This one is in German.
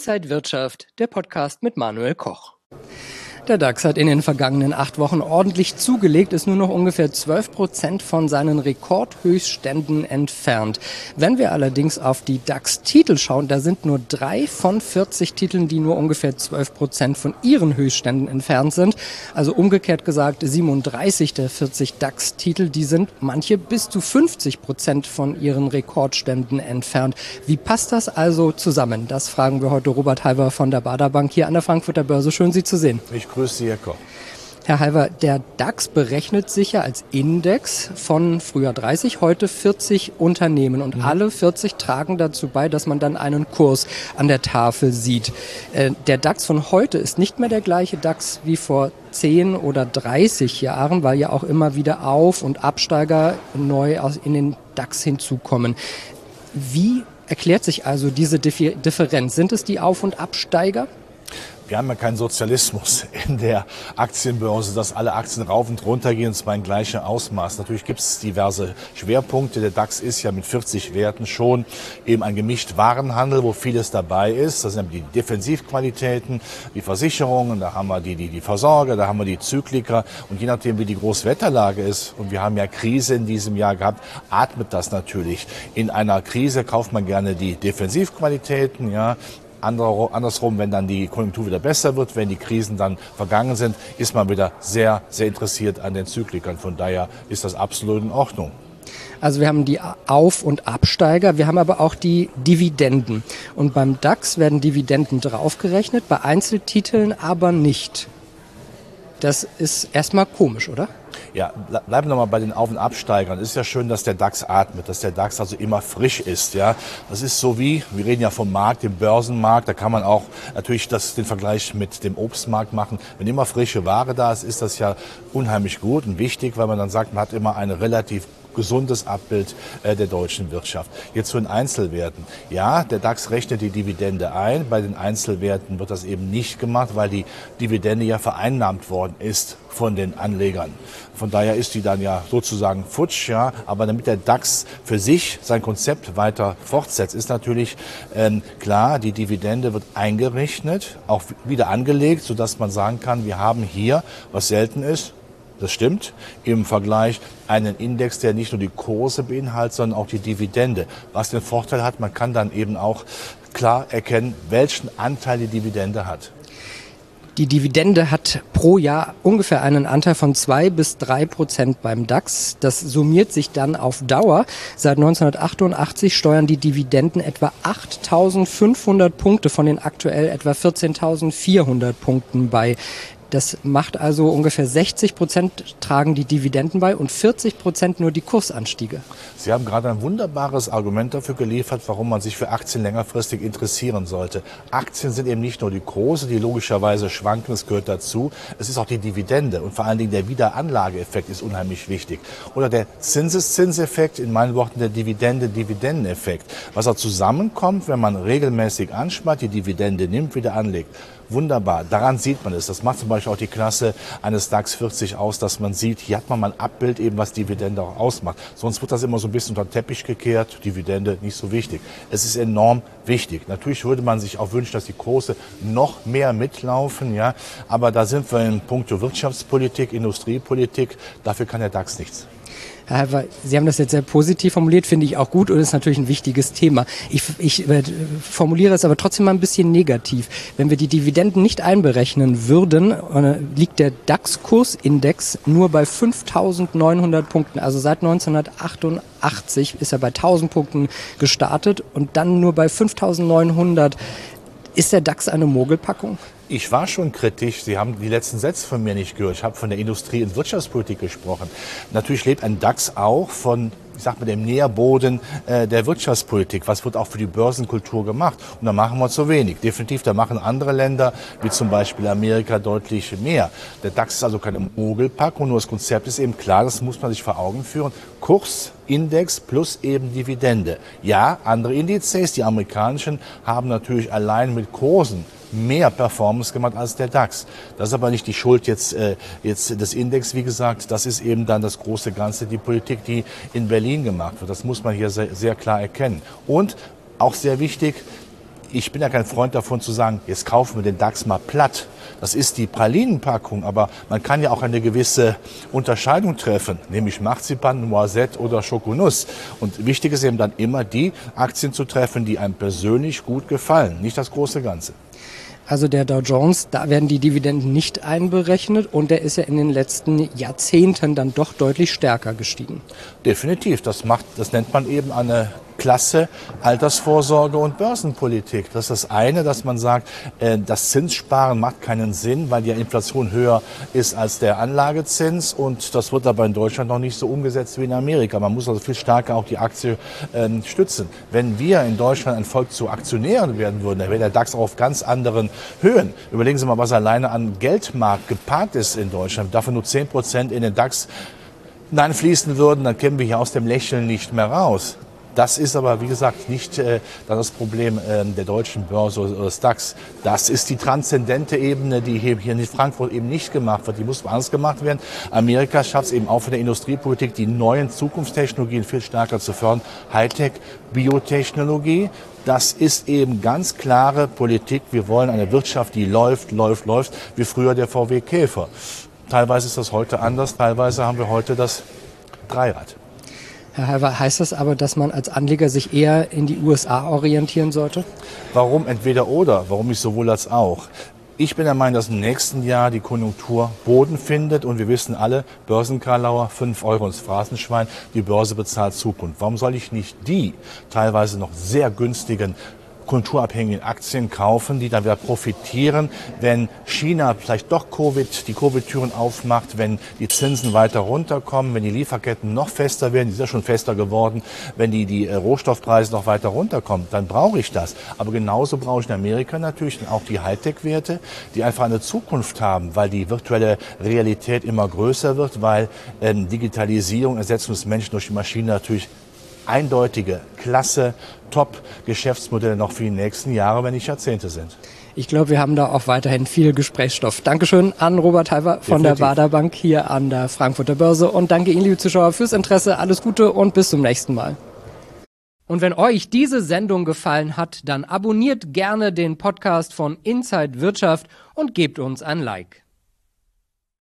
Inside Wirtschaft, der Podcast mit Manuel Koch. Der DAX hat in den vergangenen 8 Wochen ordentlich zugelegt, ist nur noch ungefähr 12% von seinen Rekordhöchstständen entfernt. Wenn wir allerdings auf die DAX-Titel schauen, da sind nur 3 von 40 Titeln, die nur ungefähr 12% von ihren Höchstständen entfernt sind. Also umgekehrt gesagt, 37 der 40 DAX-Titel, die sind manche bis zu 50% von ihren Rekordständen entfernt. Wie passt das also zusammen? Das fragen wir heute Robert Halver von der Baader Bank hier an der Frankfurter Börse. Schön, Sie zu sehen. Ich grüße Sie, Herr Koch. Herr Halver, der DAX berechnet sich ja als Index von früher 30, heute 40 Unternehmen. Und alle 40 tragen dazu bei, dass man dann einen Kurs an der Tafel sieht. Der DAX von heute ist nicht mehr der gleiche DAX wie vor 10 oder 30 Jahren, weil ja auch immer wieder Auf- und Absteiger neu in den DAX hinzukommen. Wie erklärt sich also diese Differenz? Sind es die Auf- und Absteiger? Wir haben ja keinen Sozialismus in der Aktienbörse, dass alle Aktien rauf und runter gehen, und zwar in gleichem Ausmaß. Natürlich gibt es diverse Schwerpunkte. Der DAX ist ja mit 40 Werten schon eben ein gemischt Warenhandel, wo vieles dabei ist. Das sind die Defensivqualitäten, die Versicherungen, da haben wir die Versorger, da haben wir die Zykliker. Und je nachdem, wie die Großwetterlage ist, und wir haben ja Krise in diesem Jahr gehabt, atmet das natürlich. In einer Krise kauft man gerne die Defensivqualitäten, ja. Andersrum, wenn dann die Konjunktur wieder besser wird, wenn die Krisen dann vergangen sind, ist man wieder sehr, sehr interessiert an den Zyklikern. Von daher ist das absolut in Ordnung. Also wir haben die Auf- und Absteiger, wir haben aber auch die Dividenden. Und beim DAX werden Dividenden draufgerechnet, bei Einzeltiteln aber nicht. Das ist erstmal komisch, oder? Ja, bleiben wir nochmal bei den Auf- und Absteigern. Es ist ja schön, dass der DAX atmet, dass der DAX also immer frisch ist. Ja, das ist so wir reden ja vom Markt, dem Börsenmarkt, da kann man auch natürlich den Vergleich mit dem Obstmarkt machen. Wenn immer frische Ware da ist, ist das ja unheimlich gut und wichtig, weil man dann sagt, man hat immer eine relativ gesundes Abbild der deutschen Wirtschaft. Jetzt zu den Einzelwerten. Ja, der DAX rechnet die Dividende ein. Bei den Einzelwerten wird das eben nicht gemacht, weil die Dividende ja vereinnahmt worden ist von den Anlegern. Von daher ist die dann ja sozusagen futsch, ja. Aber damit der DAX für sich sein Konzept weiter fortsetzt, ist natürlich klar, die Dividende wird eingerechnet, auch wieder angelegt, sodass man sagen kann, wir haben hier, was selten ist, das stimmt, im Vergleich einen Index, der nicht nur die Kurse beinhaltet, sondern auch die Dividende. Was den Vorteil hat, man kann dann eben auch klar erkennen, welchen Anteil die Dividende hat. Die Dividende hat pro Jahr ungefähr einen Anteil von 2-3% beim DAX. Das summiert sich dann auf Dauer. Seit 1988 steuern die Dividenden etwa 8.500 Punkte von den aktuell etwa 14.400 Punkten bei. Das macht also ungefähr 60% tragen die Dividenden bei und 40% nur die Kursanstiege. Sie haben gerade ein wunderbares Argument dafür geliefert, warum man sich für Aktien längerfristig interessieren sollte. Aktien sind eben nicht nur die Kurse, die logischerweise schwanken, das gehört dazu. Es ist auch die Dividende und vor allen Dingen der Wiederanlageeffekt ist unheimlich wichtig. Oder der Zinseszinseffekt, in meinen Worten der Dividendeneffekt. Was da zusammenkommt, wenn man regelmäßig anspart, die Dividende nimmt, wieder anlegt. Wunderbar, daran sieht man es. Das macht zum Beispiel auch die Klasse eines DAX 40 aus, dass man sieht, hier hat man mal ein Abbild, eben was Dividende auch ausmacht. Sonst wird das immer so ein bisschen unter den Teppich gekehrt, Dividende nicht so wichtig. Es ist enorm wichtig. Natürlich würde man sich auch wünschen, dass die Kurse noch mehr mitlaufen, ja. Aber da sind wir in puncto Wirtschaftspolitik, Industriepolitik, dafür kann der DAX nichts. Herr Halver, Sie haben das jetzt sehr positiv formuliert, finde ich auch gut und ist natürlich ein wichtiges Thema. Ich formuliere es aber trotzdem mal ein bisschen negativ. Wenn wir die Dividenden nicht einberechnen würden, liegt der DAX-Kursindex nur bei 5.900 Punkten. Also seit 1988 ist er bei 1.000 Punkten gestartet und dann nur bei 5.900. Ist der DAX eine Mogelpackung? Ich war schon kritisch. Sie haben die letzten Sätze von mir nicht gehört. Ich habe von der Industrie- und Wirtschaftspolitik gesprochen. Natürlich lebt ein DAX auch von, ich sag mal, dem Nährboden der Wirtschaftspolitik. Was wird auch für die Börsenkultur gemacht? Und da machen wir zu wenig. Definitiv, da machen andere Länder, wie zum Beispiel Amerika, deutlich mehr. Der DAX ist also keine Mogelpackung, nur das Konzept ist eben klar, das muss man sich vor Augen führen. Kurs, Index plus eben Dividende. Ja, andere Indizes, die amerikanischen, haben natürlich allein mit Kursen mehr Performance gemacht als der DAX. Das ist aber nicht die Schuld jetzt des Index, wie gesagt. Das ist eben dann das große Ganze, die Politik, die in Berlin gemacht wird. Das muss man hier sehr, sehr klar erkennen. Und auch sehr wichtig, Ich bin ja kein Freund davon zu sagen, jetzt kaufen wir den DAX mal platt. Das ist die Pralinenpackung, aber man kann ja auch eine gewisse Unterscheidung treffen, nämlich Marzipan, Noisette oder Schokonuss. Und wichtig ist eben dann immer die Aktien zu treffen, die einem persönlich gut gefallen, nicht das große Ganze. Also der Dow Jones, da werden die Dividenden nicht einberechnet und der ist ja in den letzten Jahrzehnten dann doch deutlich stärker gestiegen. Definitiv, das nennt man eben eine Klasse Altersvorsorge und Börsenpolitik. Das ist das eine, dass man sagt, das Zinssparen macht keinen Sinn, weil die Inflation höher ist als der Anlagezins und das wird aber in Deutschland noch nicht so umgesetzt wie in Amerika. Man muss also viel stärker auch die Aktie stützen. Wenn wir in Deutschland ein Volk zu Aktionären werden würden, dann wäre der DAX auch auf ganz anderen Höhen. Überlegen Sie mal, was alleine an Geldmarkt geparkt ist in Deutschland. Dafür nur 10% in den DAX hineinfließen würden, dann kämen wir hier aus dem Lächeln nicht mehr raus. Das ist aber, wie gesagt, nicht das Problem der deutschen Börse oder des DAX. Das ist die transzendente Ebene, die hier in Frankfurt eben nicht gemacht wird. Die muss anders gemacht werden. Amerika schafft es eben auch für die Industriepolitik, die neuen Zukunftstechnologien viel stärker zu fördern. Hightech, Biotechnologie. Das ist eben ganz klare Politik. Wir wollen eine Wirtschaft, die läuft, wie früher der VW Käfer. Teilweise ist das heute anders, teilweise haben wir heute das Dreirad. Herr Halver, heißt das aber, dass man als Anleger sich eher in die USA orientieren sollte? Warum entweder oder? Warum nicht sowohl als auch? Ich bin der Meinung, dass im nächsten Jahr die Konjunktur Boden findet und wir wissen alle, Börsenkarlauer, 5 Euro ins Phrasenschwein, die Börse bezahlt Zukunft. Warum soll ich nicht die teilweise noch sehr günstigen konjunkturabhängigen Aktien kaufen, die dann wieder profitieren, wenn China vielleicht doch die Covid-Türen aufmacht, wenn die Zinsen weiter runterkommen, wenn die Lieferketten noch fester werden, die sind ja schon fester geworden, wenn die Rohstoffpreise noch weiter runterkommen, dann brauche ich das. Aber genauso brauche ich in Amerika natürlich auch die Hightech-Werte, die einfach eine Zukunft haben, weil die virtuelle Realität immer größer wird, weil Digitalisierung, Ersetzung des Menschen durch die Maschine natürlich eindeutige, klasse, Top-Geschäftsmodelle noch für die nächsten Jahre, wenn nicht Jahrzehnte sind. Ich glaube, wir haben da auch weiterhin viel Gesprächsstoff. Dankeschön an Robert Halver von der Baader Bank hier an der Frankfurter Börse und danke Ihnen, liebe Zuschauer, fürs Interesse. Alles Gute und bis zum nächsten Mal. Und wenn euch diese Sendung gefallen hat, dann abonniert gerne den Podcast von Inside Wirtschaft und gebt uns ein Like.